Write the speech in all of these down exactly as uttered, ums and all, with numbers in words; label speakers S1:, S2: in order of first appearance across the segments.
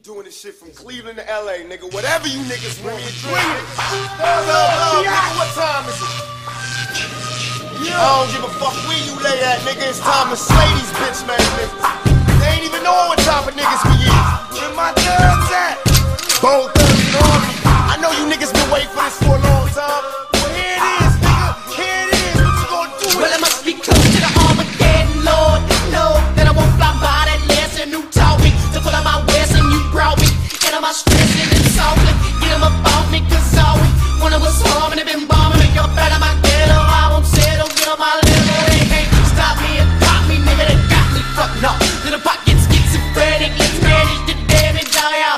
S1: doing this shit from Cleveland to L A, nigga. Whatever you niggas want me to drink. Nigga, what time is it? I don't give a fuck where you lay at, nigga. It's time to slay these bitch man niggas. They ain't even know what type of niggas we is. Where my thugs at? Bone thugs and army. I know you niggas been waiting for this for a long time. Well, here it is, nigga. Here it is. What you gonna do?
S2: Well, I must be close to the Armageddon, Lord. No, that I won't fly by that lesson. Who taught me to pull out my west and you brought me. Get on my stress and insulting. Get them up off me, cause all we wanted was harm and they been bombing. Make up out of my ghetto. I won't settle, get on my level. They can't stop me and pop me, nigga. They got me fucked up. Little pockets, schizophrenic. Let's manage the damage, I am.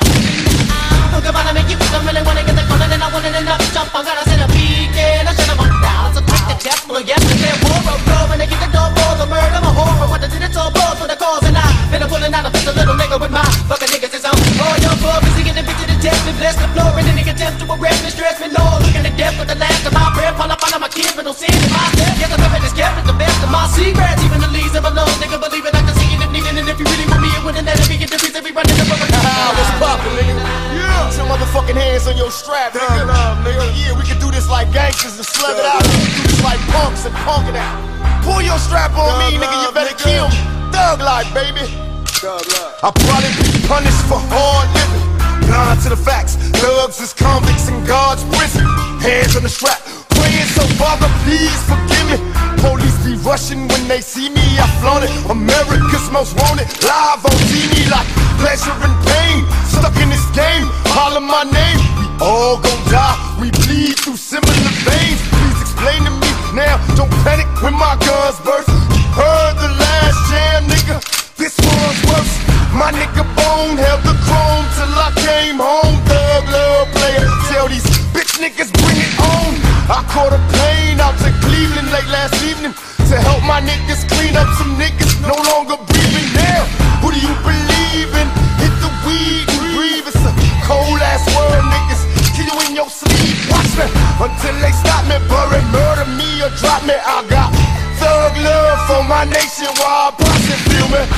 S2: I'm gonna make you feel I really wanna get the corner, then I want it enough to jump. I gotta send a peek in, I should've went down. So quick to death, well, yesterday, war of love, and they get the door for the murder, my horror. What the did it all for the cause, and I been pulling out a pistol, little nigga with my fucking niggas is on. All your fuck is getting a bitch to the test, and bless the floor, and then they attempt to arrest me, stress me, Lord. Looking to death with the last of my breath, pull up on my kids, but no sin in my step. Yes, I'm living this kept at the best of my secrets, even the leaves of a love, nigga, believe it, I can see it if needed, and if you really want me, it wouldn't let it be get the reason we running the rubber.
S1: What's poppin', nigga? Yeah. Put your motherfucking hands on your strap, nigga. Love, nigga. Yeah, we can do this like gangsters and slug it out. We can do this like punks and punk it out. Pull your strap on Thug me, nigga. You better nigga. Kill me. Thug life, baby. Thug life. I'll probably be punished for hard living. Blind to the facts. Thugs is convicts in God's prison. Hands on the strap. Praying so Father, please forgive me. Police be rushing when they see me. I flaunt it. America's most wanted. Live on T V like pleasure and pain. Stuck in this game. Holler my name. We all gon' die. We bleed through similar veins. Please explain to me now. Don't panic when my guns burst. You heard the last jam, nigga. This one's worse. My nigga Bone held the chrome till I came home. Thug love player. Tell these bitch niggas bring it on. I caught a plane out to Cleveland late last evening to help my niggas clean up some niggas no longer breathing. Now, who do you believe in? Hit the weed and breathe. It's a cold ass world, niggas. Kill you in your sleep. Watch me until they stop me, bury, murder me or drop me. I got thug love for my nation while I push it, feel me?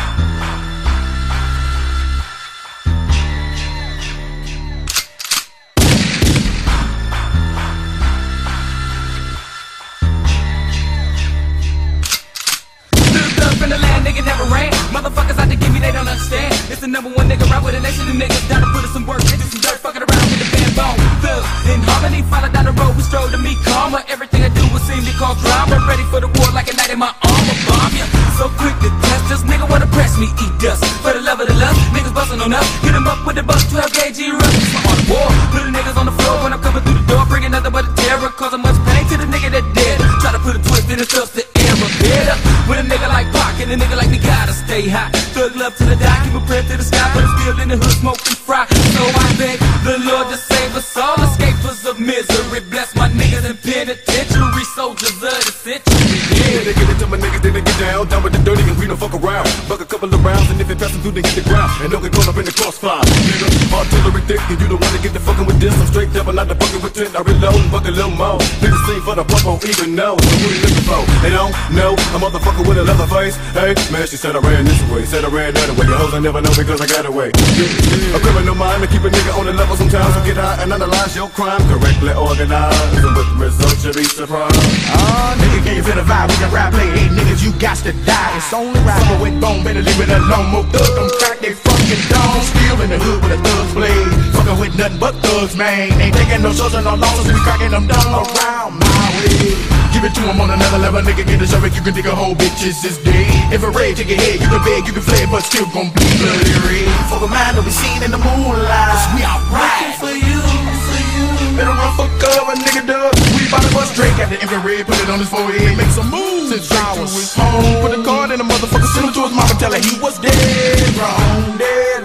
S3: From the land, nigga never ran. Motherfuckers out to give me, they don't understand. It's the number one nigga right with a nation. The niggas down to put in some work, they do some dirt, fucking around with the band bone. Thugs in harmony, follow down the road, we stroll to meet karma. Everything I do will seem to cause drama. Ready for the war like a knight in my armor. Bomb ya, so quick to test us. Nigga wanna press me, eat dust. For the love of the lust, niggas bustin' on us. Hit 'em up with the bus, twelve gauge rush. It's my on the war. Put the niggas on the floor when I'm coming through the door. Bringing nothing but a terror, causing much pain to the nigga that dead. Try to put a twist in his stuff to air a better. With a nigga like Pac and a nigga like me gotta stay hot. Thug love to the die, keep a prayer to the sky, but I'm still in the hood smoking fry. So I beg the Lord to save us all, escapers of misery. Bless my niggas in penitentiary, soldiers of the century.
S4: Yeah, they get it to my niggas, then they get down, down with the dirty and we don't fuck around. Buck a couple of rounds and if it pass them through, they hit the ground. And don't get caught up in the crossfire, nigga. Artillery thick and you don't wanna get the fucking with this. I'm straight up and not the fucking with ten. I reload and buck a little more. Need the scene for the pump, won't even know. So what you looking for? They don't know a motherfucker with a leather face. Hey, man, she said I ran this way, said I ran that way. Your hoes I never know because I got away. Yeah, yeah. A criminal mind to keep a nigga on the level sometimes. So get high and analyze your crime correctly organized. And with the results you'll be surprised.
S5: Ah, uh, nigga, can you feel the vibe? We can rap, play, hey, niggas, you got to die. It's only right. Summer with bone, better leave it alone. More thug, them crack, they fucking down. Still in the hood with a thug's blade. Fucking with nothing but thugs, man. Ain't taking no shows and no losses. We cracking them down around my way. Give it to him on another level, nigga, get a show it. You can dig a whole bitches is dead. If a raid take your head, you can beg, you can flay, but still gon' be bloody red. For the man to be seen in the moonlight, cause we are right for you, for you. Better run for cover, nigga, dub. We bout to bust Drake at the infrared, put it on his forehead, make some moves. Send straight to his home, put a card in the motherfucker, send him to his mama, tell her he was dead, wrong, dead.